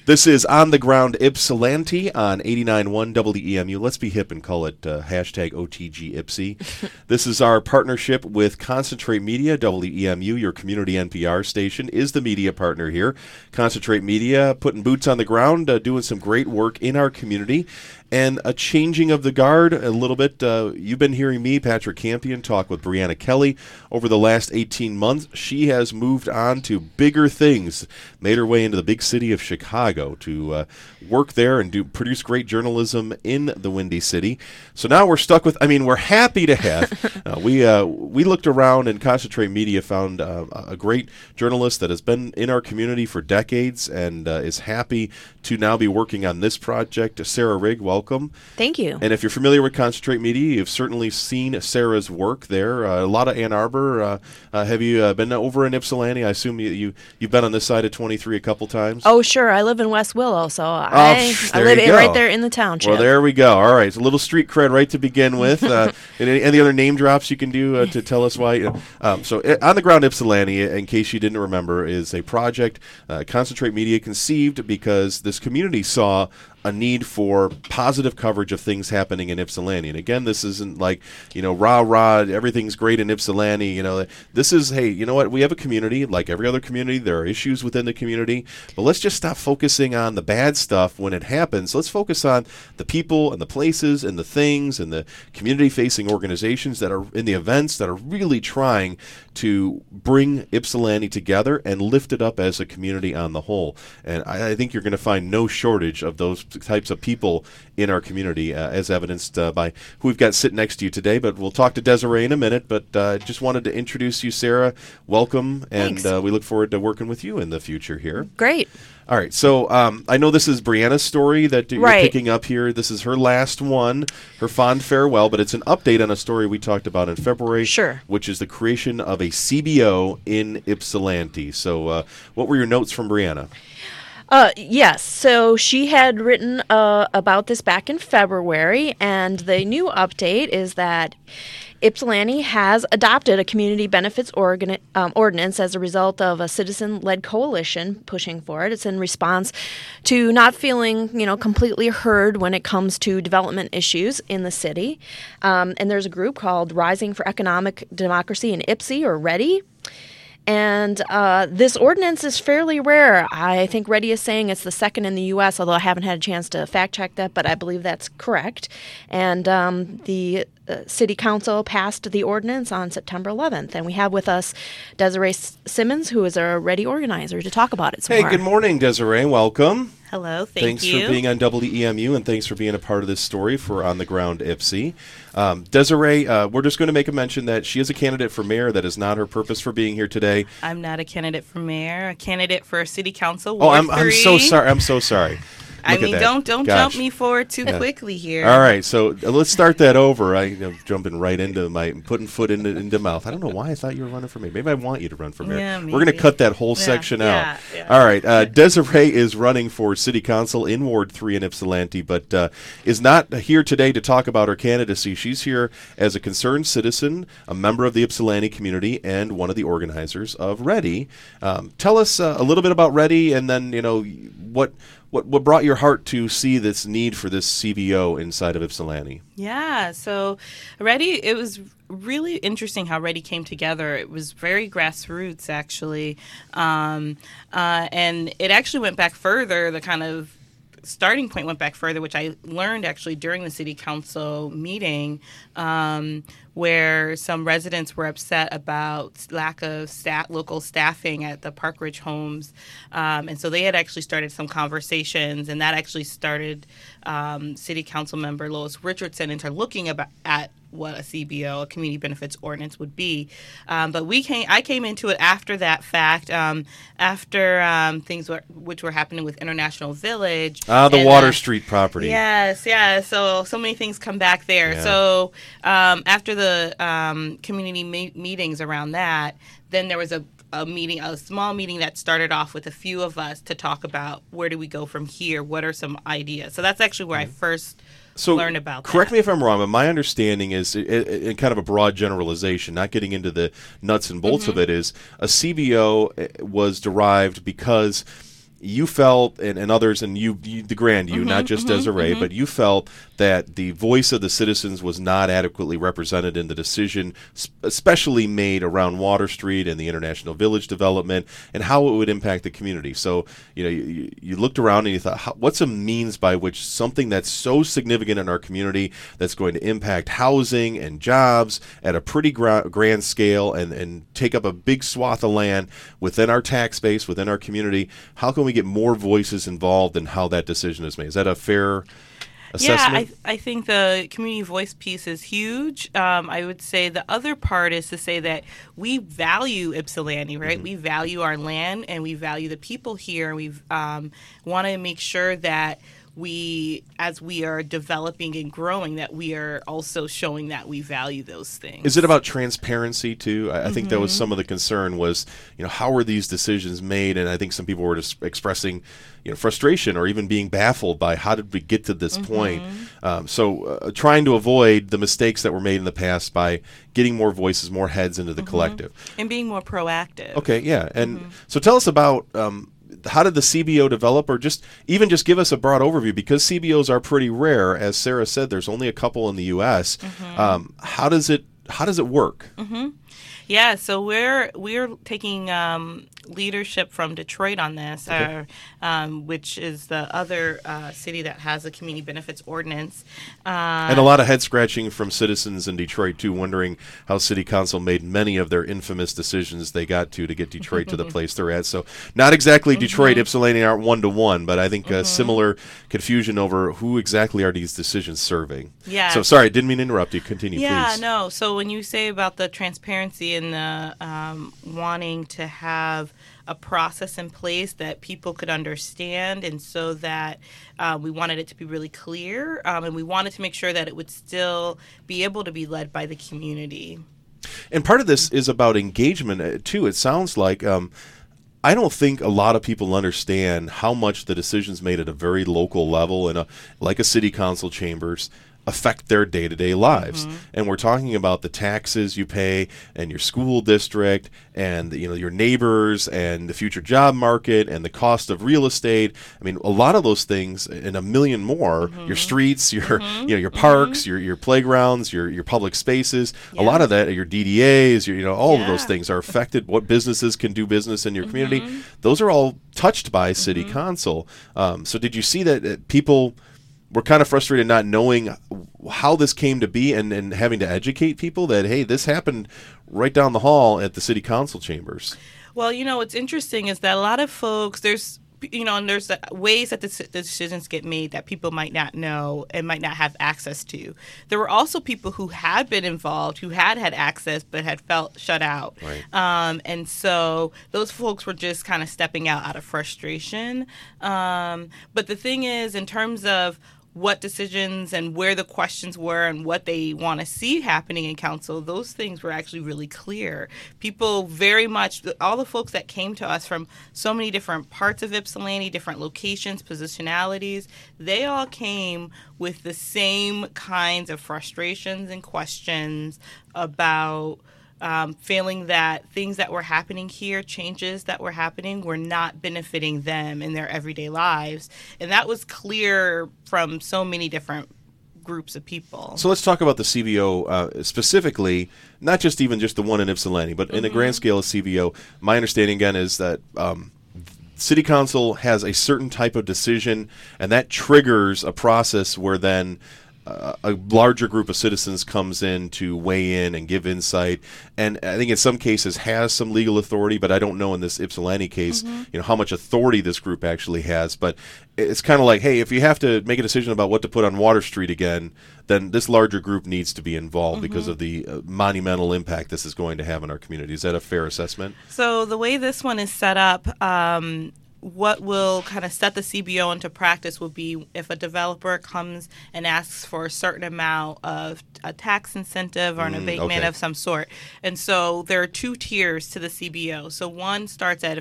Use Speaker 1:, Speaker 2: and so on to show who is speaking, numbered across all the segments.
Speaker 1: This is On the Ground Ypsilanti on 89.1 WEMU. Let's be hip and call it hashtag OTG Ypsi. This is our partnership with Concentrate Media. WEMU, your community NPR station, is the media partner here. Concentrate Media putting boots on the ground, doing some great work in our community. And a changing of the guard a little bit. You've been hearing me, Patrick Campion, talk with Brianna Kelly over the last 18 months. She has moved on to bigger things, made her way into the big city of Chicago to work there and produce great journalism in the Windy City. So now we're stuck with, we're happy to have, we looked around and Concentrate Media found a great journalist that has been in our community for decades and is happy to now be working on this project. Sarah Rigg, welcome.
Speaker 2: Thank you.
Speaker 1: And if you're familiar with Concentrate Media, you've certainly seen Sarah's work there. A lot of Ann Arbor. Have you been over in Ypsilanti? I assume you've been on this side of 23 a couple times.
Speaker 2: Oh, sure. I live in West Willow, so I live right there in the township.
Speaker 1: Well, there we go. All right. It's a little street cred right to begin with. Any other name drops you can do to tell us why? So On the Ground Ypsilanti, in case you didn't remember, is a project Concentrate Media conceived because this community saw a need for positive coverage of things happening in Ypsilanti. And again, this isn't like, rah, everything's great in Ypsilanti. This is, hey, you know what? We have a community, like every other community. There are issues within the community. But let's just stop focusing on the bad stuff when it happens. Let's focus on the people and the places and the things and the community-facing organizations that are in the events that are really trying to bring Ypsilanti together and lift it up as a community on the whole. And I think you're going to find no shortage of those types of people in our community, as evidenced by who we've got sitting next to you today. But we'll talk to Desiree in a minute. But just wanted to introduce you, Sarah. Welcome, and we look forward to working with you in the future here.
Speaker 2: Great.
Speaker 1: All right, so I know this is Brianna's story that you're picking up here. This is her last one, her fond farewell, but it's an update on a story we talked about in February, which is the creation of a CBO in Ypsilanti. So what were your notes from Brianna?
Speaker 2: Yes, so she had written about this back in February, and the new update is that Ypsilanti has adopted a community benefits ordinance as a result of a citizen-led coalition pushing for it. It's in response to not feeling, completely heard when it comes to development issues in the city. And there's a group called Rising for Economic Democracy in Ypsi, or READY. And this ordinance is fairly rare. I think READY is saying it's the second in the U.S., although I haven't had a chance to fact-check that, but I believe that's correct. And the City Council passed the ordinance on September 11th. And we have with us Desiree Simmons, who is a READY organizer, to talk about it some more.
Speaker 1: Hey, good morning, Desiree. Welcome.
Speaker 3: Hello,
Speaker 1: thanks for being on WEMU, and thanks for being a part of this story for On the Ground Ypsi. Desiree, we're just going to make a mention that she is a candidate for mayor. That is not her purpose for being here today.
Speaker 3: I'm not a candidate for mayor, a candidate for City Council.
Speaker 1: I'm so sorry. I'm so sorry.
Speaker 3: Don't jump me forward too quickly here.
Speaker 1: All right, so let's start that over. I'm jumping right into putting foot into mouth. I don't know why I thought you were running for mayor. Maybe I want you to run for mayor.
Speaker 3: Yeah,
Speaker 1: we're going to cut that whole section out. Yeah. All right, Desiree is running for City Council in Ward 3 in Ypsilanti, but is not here today to talk about her candidacy. She's here as a concerned citizen, a member of the Ypsilanti community, and one of the organizers of READY. Tell us a little bit about READY, and then what brought your heart to see this need for this CBO inside of Ypsilanti?
Speaker 3: Yeah, so READY, it was really interesting how READY came together. It was very grassroots, actually. And it actually went back further. The kind of starting point went back further, which I learned actually during the City Council meeting, where some residents were upset about lack of local staffing at the Park Ridge homes. And so they had actually started some conversations, and that actually started City Council member Lois Richardson into looking at what a CBO, a community benefits ordinance, would be. But I came into it after that fact, after things which were happening with International Village.
Speaker 1: The Water Street property.
Speaker 3: Yes, yeah. So many things come back there. Yeah. So after the community meetings around that, then there was a small meeting that started off with a few of us to talk about where do we go from here? What are some ideas? So that's actually where I first learned about that.
Speaker 1: Correct me if I'm wrong, but my understanding is, in kind of a broad generalization, not getting into the nuts and bolts of it, is a CBO was derived because you felt, and others, and you the grand you, not just Desiree, but you felt that the voice of the citizens was not adequately represented in the decision, especially made around Water Street and the International Village development, and how it would impact the community. So, you looked around and you thought, what's a means by which something that's so significant in our community, that's going to impact housing and jobs at a pretty grand scale, and take up a big swath of land within our tax base, within our community, how can we get more voices involved in how that decision is made? Is that a fair assessment?
Speaker 3: Yeah, I think the community voice piece is huge. I would say the other part is to say that we value Ypsilanti, right? We value our land and we value the people here. We want to make sure that as we are developing and growing, that we are also showing that we value those things.
Speaker 1: Is it about transparency too? I think that was some of the concern was, how were these decisions made? And I think some people were just expressing, frustration or even being baffled by how did we get to this point? So trying to avoid the mistakes that were made in the past by getting more voices, more heads into the collective.
Speaker 3: And being more proactive.
Speaker 1: Okay, yeah. And so tell us about how did the CBO develop, or just give us a broad overview, because CBOs are pretty rare. As Sarah said, there's only a couple in the U.S. How does it work?
Speaker 3: Yeah, so we're taking leadership from Detroit on this, which is the other city that has a community benefits ordinance.
Speaker 1: And a lot of head scratching from citizens in Detroit too, wondering how City Council made many of their infamous decisions they got to get Detroit to the place they're at. So not exactly Detroit, Ypsilanti aren't 1-to-1, but I think similar confusion over who exactly are these decisions serving.
Speaker 3: Yeah.
Speaker 1: So sorry, didn't mean to interrupt you. Continue, please.
Speaker 3: No. So when you say about the transparency and the wanting to have a process in place that people could understand, and so that we wanted it to be really clear, and we wanted to make sure that it would still be able to be led by the community.
Speaker 1: And part of this is about engagement too. It sounds like I don't think a lot of people understand how much the decisions made at a very local level in like a city council chambers affect their day-to-day lives. And we're talking about the taxes you pay and your school district and your neighbors and the future job market and the cost of real estate. I mean, a lot of those things and a million more, your streets, your parks, your playgrounds, your public spaces, a lot of that, your DDAs, all of those things are affected. What businesses can do business in your community, those are all touched by City Council. So did you see that people we're kind of frustrated not knowing how this came to be, and having to educate people that, hey, this happened right down the hall at the city council chambers?
Speaker 3: Well, what's interesting is that a lot of folks, there's ways that the decisions get made that people might not know and might not have access to. There were also people who had been involved, who had access, but had felt shut out.
Speaker 1: Right.
Speaker 3: And so those folks were just kind of stepping out of frustration. But the thing is, in terms of what decisions and where the questions were and what they want to see happening in council, those things were actually really clear. People very much, all the folks that came to us from so many different parts of Ypsilanti, different locations, positionalities, they all came with the same kinds of frustrations and questions about feeling that things that were happening here, changes that were happening, were not benefiting them in their everyday lives. And that was clear from so many different groups of people.
Speaker 1: So let's talk about the CBO specifically, not just the one in Ypsilanti, but in the grand scale of CBO. My understanding, again, is that City Council has a certain type of decision, and that triggers a process where then a larger group of citizens comes in to weigh in and give insight, and I think in some cases has some legal authority, but I don't know in this Ypsilanti case, how much authority this group actually has. But it's kind of like, hey, if you have to make a decision about what to put on Water Street again, then this larger group needs to be involved because of the monumental impact this is going to have in our community. Is that a fair assessment?
Speaker 3: So the way this one is set up, what will kind of set the CBO into practice will be if a developer comes and asks for a certain amount of a tax incentive or an abatement of some sort. And so there are two tiers to the CBO. So one starts at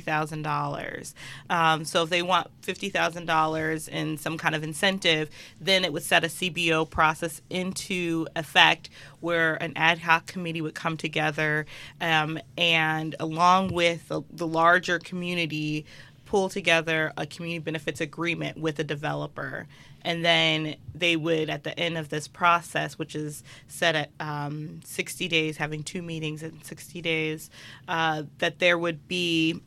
Speaker 3: $50,000. So if they want $50,000 in some kind of incentive, then it would set a CBO process into effect where an ad hoc committee would come together and along with the larger community pull together a community benefits agreement with a developer. And then they would, at the end of this process, which is set at 60 days, having 2 meetings in 60 days, that there would be,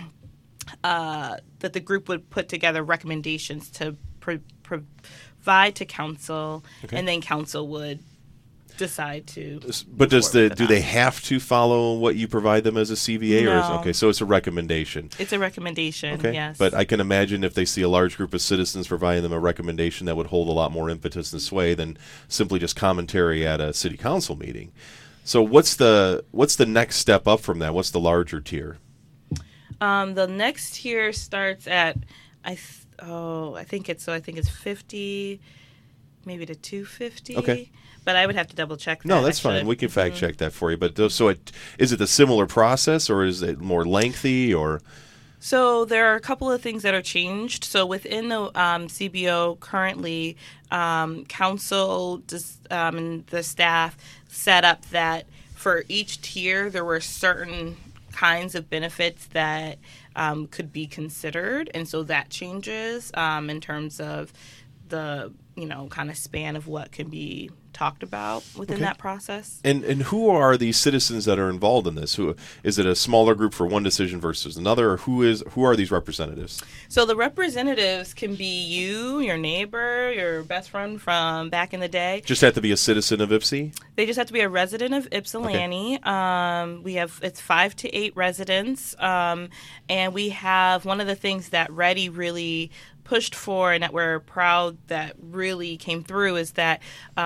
Speaker 3: that the group would put together recommendations to provide to council, and then council would decide to.
Speaker 1: But do they have to follow what you provide them as a CBA?
Speaker 3: No.
Speaker 1: Okay, so it's a recommendation.
Speaker 3: It's a recommendation,
Speaker 1: okay.
Speaker 3: Yes.
Speaker 1: But I can imagine if they see a large group of citizens providing them a recommendation, that would hold a lot more impetus and sway than simply just commentary at a city council meeting. So what's the next step up from that? What's the larger tier?
Speaker 3: The next tier starts at I think it's 50, maybe to 250.
Speaker 1: Okay.
Speaker 3: But I would have to double check that.
Speaker 1: No, that's fine. We can fact check that for you. But is it a similar process, or is it more lengthy, or?
Speaker 3: So there are a couple of things that are changed. So within the CBO currently, council and the staff set up that for each tier there were certain kinds of benefits that could be considered, and so that changes in terms of the kind of span of what can be talked about within that process.
Speaker 1: And who are these citizens that are involved in this? Who is it? A smaller group for one decision versus another, or who are these representatives?
Speaker 3: So the representatives can be you, your neighbor, your best friend from back in the day.
Speaker 1: Just have to be a citizen of Ypsi?
Speaker 3: They just have to be a resident of Ypsilanti. Okay. It's 5 to 8 residents, and we have one of the things that Ready really pushed for and that we're proud that really came through is that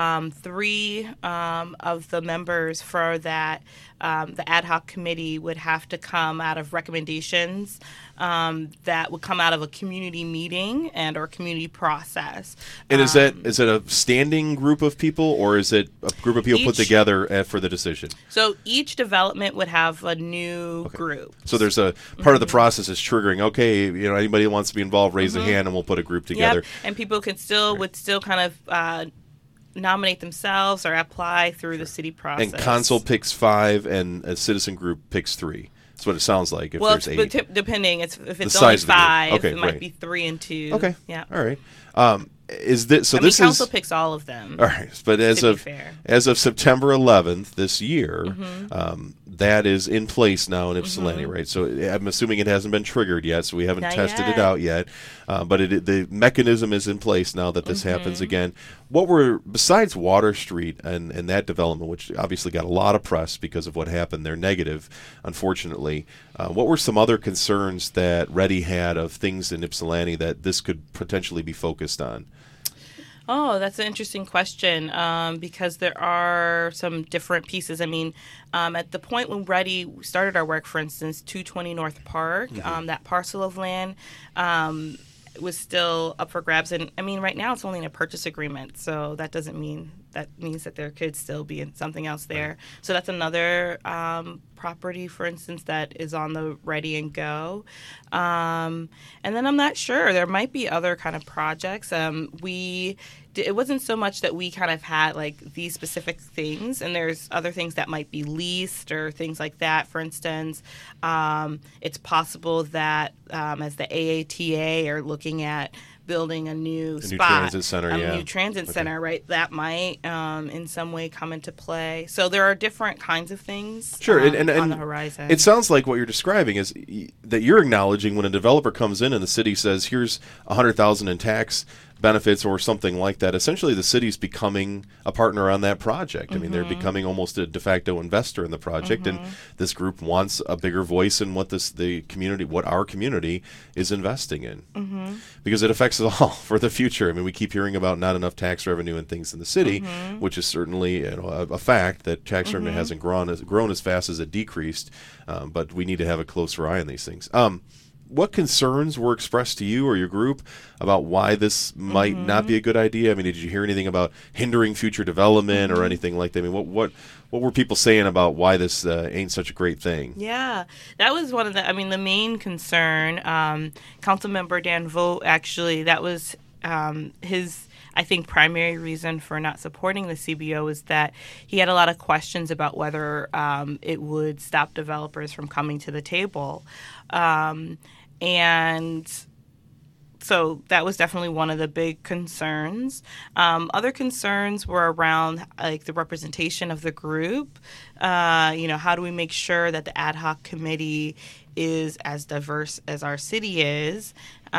Speaker 3: 3 of the members for that the ad hoc committee would have to come out of recommendations that would come out of a community meeting and or community process.
Speaker 1: And is it a standing group of people, or is it a group of people put together for the decision?
Speaker 3: So each development would have a new group.
Speaker 1: So there's a part of the process is triggering. Okay, anybody who wants to be involved, raise a hand, and we'll put a group together.
Speaker 3: Yep. And people would still kind of nominate themselves or apply through the city process.
Speaker 1: And council picks 5, and a citizen group picks 3. That's what it sounds like. If there's 8,
Speaker 3: depending, if it's
Speaker 1: the
Speaker 3: only 5,
Speaker 1: okay,
Speaker 3: it might be 3 and 2.
Speaker 1: Okay,
Speaker 3: yeah,
Speaker 1: all right.
Speaker 3: Council picks all of them.
Speaker 1: All right, but as of September 11th this year, that is in place now in Ypsilanti, right? So I'm assuming it hasn't been triggered yet, so we haven't tested it out yet. But the mechanism is in place now that this happens again. What were, besides Water Street and that development, which obviously got a lot of press because of what happened, they're negative, unfortunately, what were some other concerns that Ready had of things in Ypsilanti that this could potentially be focused on?
Speaker 3: Oh, that's an interesting question because there are some different pieces. I mean, at the point when Ready started our work, for instance, 220 North Park, that parcel of land was still up for grabs. And, I mean, right now it's only in a purchase agreement, so that doesn't mean that means that there could still be something else there. Right. So that's another property, for instance, that is on the Ready and Go. And then I'm not sure. There might be other kind of projects. It wasn't so much that we kind of had like these specific things, and there's other things that might be leased or things like that. For instance, it's possible that as the AATA are looking at building a new
Speaker 1: transit center,
Speaker 3: new transit center, right? That might in some way come into play. So there are different kinds of things on the horizon.
Speaker 1: It sounds like what you're describing is that you're acknowledging when a developer comes in and the city says, here's $100,000 in tax benefits or something like that. Essentially, the city's becoming a partner on that project. I mean, they're becoming almost a de facto investor in the project, and this group wants a bigger voice in what our community is investing in, because it affects us all for the future. I mean, we keep hearing about not enough tax revenue and things in the city, which is certainly a fact that tax revenue hasn't grown as fast as it decreased, but we need to have a closer eye on these things. What concerns were expressed to you or your group about why this might not be a good idea? I mean, did you hear anything about hindering future development or anything like that? I mean, what were people saying about why this ain't such a great thing?
Speaker 3: Yeah, that was one of the main concern. Councilmember Dan Vogt, actually, that was his, I think, primary reason for not supporting the CBO is that he had a lot of questions about whether it would stop developers from coming to the table. And so that was definitely one of the big concerns. Other concerns were around like the representation of the group. How do we make sure that the ad hoc committee is as diverse as our city is?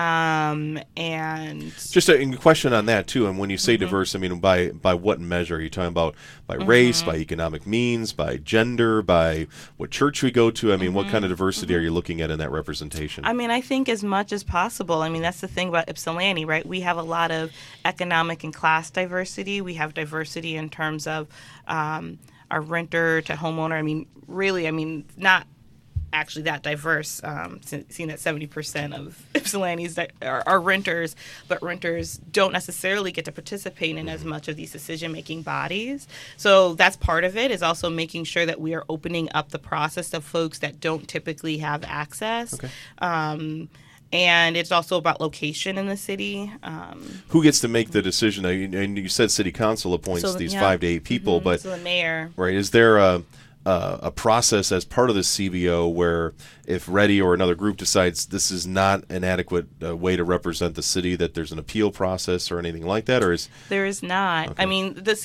Speaker 3: And
Speaker 1: just a question on that too. And when you say diverse, I mean by what measure? Are you talking about by race, by economic means, by gender, by what church we go to? I mean, what kind of diversity are you looking at in that representation?
Speaker 3: I mean, I think as much as possible. I mean, that's the thing about Ypsilanti, right? We have a lot of economic and class diversity. We have diversity in terms of our renter to homeowner. I mean, really, not actually that diverse, seeing that 70% of Ypsilantis are renters, but renters don't necessarily get to participate in as much of these decision-making bodies. So that's part of it, is also making sure that we are opening up the process to folks that don't typically have access.
Speaker 1: Okay.
Speaker 3: And it's also about location in the city.
Speaker 1: Who gets to make the decision? And you said city council appoints these 5 to 8 people, but
Speaker 3: so the mayor.
Speaker 1: Right. Is there a process as part of the CBO where if Ready or another group decides this is not an adequate way to represent the city, that there's an appeal process or anything like that, or is
Speaker 3: there is not?
Speaker 1: Okay.
Speaker 3: I mean, this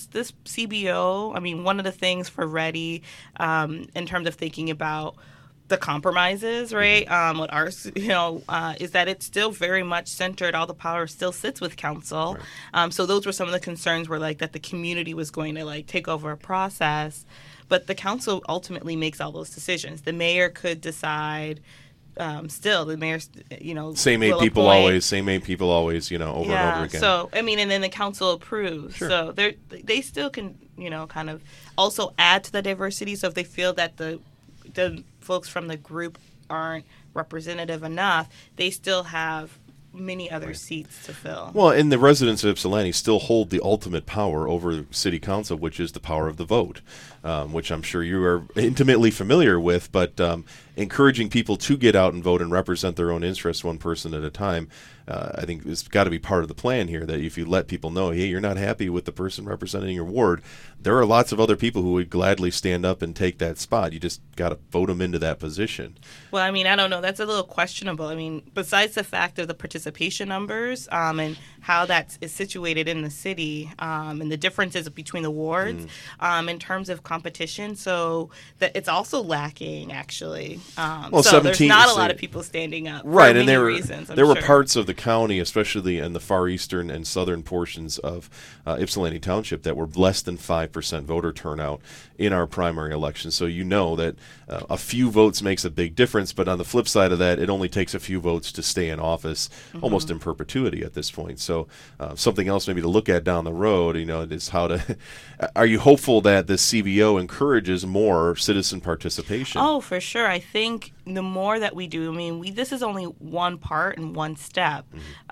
Speaker 3: CBO. I mean, one of the things for Ready, in terms of thinking about the compromises, right? What ours, is that it's still very much centered. All the power still sits with council. Right. So those were some of the concerns, were like that the community was going to like take over a process. But the council ultimately makes all those decisions. The mayor could decide. Still, the mayor,
Speaker 1: same 8 people always, over and over again.
Speaker 3: So I mean, and then the council approves.
Speaker 1: Sure.
Speaker 3: So they still can, kind of also add to the diversity. So if they feel that the folks from the group aren't representative enough, they still have many other seats to fill.
Speaker 1: Well, and the residents of Ypsilanti still hold the ultimate power over city council, which is the power of the vote, which I'm sure you are intimately familiar with, but encouraging people to get out and vote and represent their own interests one person at a time, I think it's got to be part of the plan here, that if you let people know, hey, you're not happy with the person representing your ward, there are lots of other people who would gladly stand up and take that spot. You just got to vote them into that position.
Speaker 3: Well, I mean, I don't know. That's a little questionable. I mean, besides the fact of the participation numbers and how that is situated in the city and the differences between the wards in terms of competition, so that it's also lacking, actually. So there's not a lot of people standing up,
Speaker 1: right?
Speaker 3: For
Speaker 1: and
Speaker 3: many reasons,
Speaker 1: there were parts of the county, especially in the far eastern and southern portions of Ypsilanti Township, that were less than 5% voter turnout in our primary election. So that a few votes makes a big difference, but on the flip side of that, it only takes a few votes to stay in office almost in perpetuity at this point. So something else maybe to look at down the road, is how to. Are you hopeful that the CBO encourages more citizen participation?
Speaker 3: Oh, for sure. I think the more that we do, I mean, this is only one part and one step.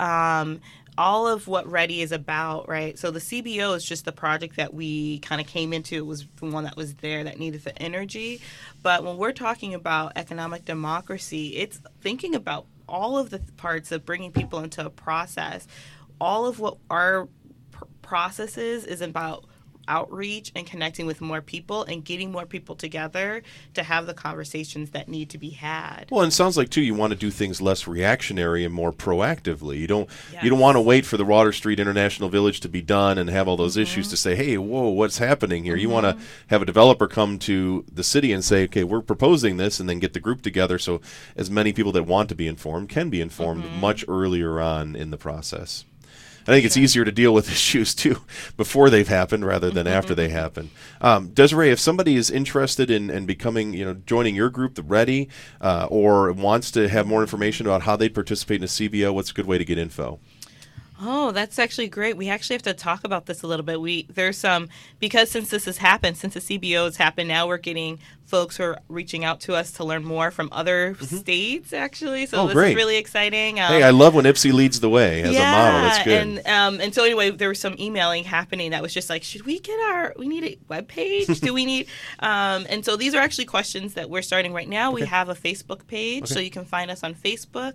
Speaker 3: All of what Ready is about, right? So the CBO is just the project that we kind of came into. It was the one that was there that needed the energy. But when we're talking about economic democracy, it's thinking about all of the parts of bringing people into a process. All of what our process is about outreach and connecting with more people and getting more people together to have the conversations that need to be had.
Speaker 1: Well, and it sounds like too you want to do things less reactionary and more proactively. You don't want to wait for the Water Street International Village to be done and have all those issues to say, hey, whoa, what's happening here? You want to have a developer come to the city and say, okay, we're proposing this, and then get the group together so as many people that want to be informed can be informed much earlier on in the process. I think it's easier to deal with issues, too, before they've happened rather than after they happen. Desiree, if somebody is interested in becoming, joining your group, the Ready, or wants to have more information about how they participate in a CBO, what's a good way to get info?
Speaker 3: Oh, that's actually great. We actually have to talk about this a little bit. Because since this has happened, since the CBO has happened, now we're getting folks who are reaching out to us to learn more from other states, actually. So this is really exciting.
Speaker 1: Hey, I love when Ypsi leads the way as a model. That's good.
Speaker 3: And so anyway, there was some emailing happening that was just like, we need a webpage? Do we need, and so these are actually questions that we're starting right now. We have a Facebook page, so you can find us on Facebook.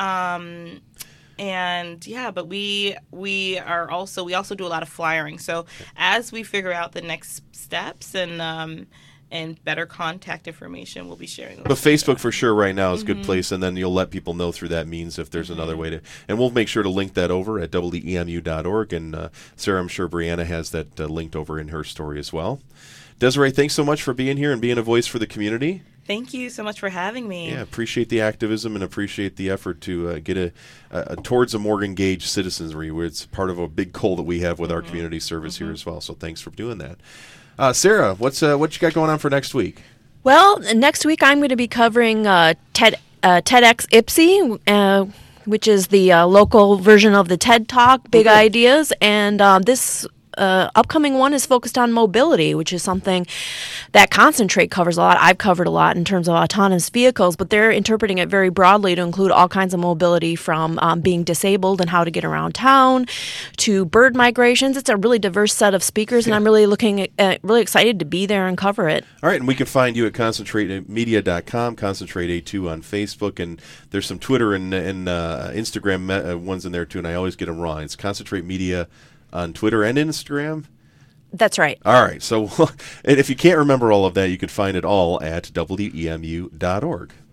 Speaker 3: But we also do a lot of flyering. So as we figure out the next steps and and better contact information, we'll be sharing those.
Speaker 1: But Facebook for sure right now is a good place, and then you'll let people know through that means if there's another way to. And we'll make sure to link that over at WEMU.org. And Sarah, I'm sure Brianna has that linked over in her story as well. Desiree, thanks so much for being here and being a voice for the community.
Speaker 3: Thank you so much for having me.
Speaker 1: Yeah, appreciate the activism and appreciate the effort to get towards a more engaged citizenry, where it's part of a big goal that we have with our community service here as well. So thanks for doing that. Sarah, what you got going on for next week?
Speaker 2: Well, next week I'm going to be covering TEDx IPSI, which is the local version of the TED Talk, Big Ideas, and this upcoming one is focused on mobility, which is something that Concentrate covers a lot. I've covered a lot in terms of autonomous vehicles, but they're interpreting it very broadly to include all kinds of mobility, from being disabled and how to get around town to bird migrations. It's a really diverse set of speakers, and I'm really really excited to be there and cover it.
Speaker 1: All right, and we can find you at concentratemedia.com, Concentrate82 on Facebook, and there's some Twitter and Instagram ones in there too, and I always get them wrong. It's Concentrate Media on Twitter and Instagram?
Speaker 2: That's right.
Speaker 1: All right. So, and if you can't remember all of that, you can find it all at WEMU.org.